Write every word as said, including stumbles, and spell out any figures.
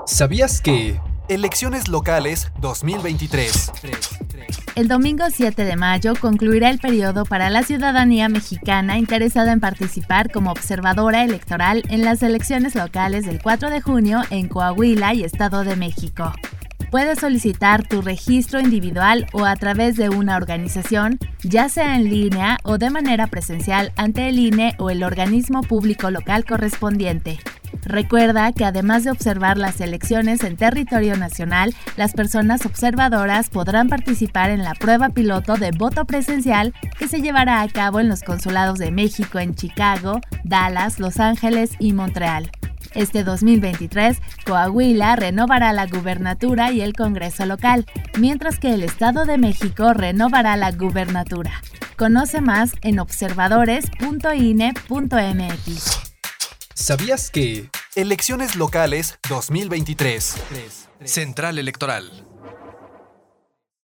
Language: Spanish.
¿Sabías que? Elecciones locales dos mil veintitrés. El domingo siete de mayo concluirá el periodo para la ciudadanía mexicana interesada en participar como observadora electoral en las elecciones locales del cuatro de junio en Coahuila y Estado de México. Puedes solicitar tu registro individual o a través de una organización, ya sea en línea o de manera presencial ante el I N E o el organismo público local correspondiente. Recuerda que además de observar las elecciones en territorio nacional, las personas observadoras podrán participar en la prueba piloto de voto presencial que se llevará a cabo en los consulados de México en Chicago, Dallas, Los Ángeles y Montreal. Este dos mil veintitrés, Coahuila renovará la gubernatura y el Congreso local, mientras que el Estado de México renovará la gubernatura. Conoce más en observadores punto i n e punto m x. ¿Sabías que? Elecciones locales dos mil veintitrés. Central Electoral.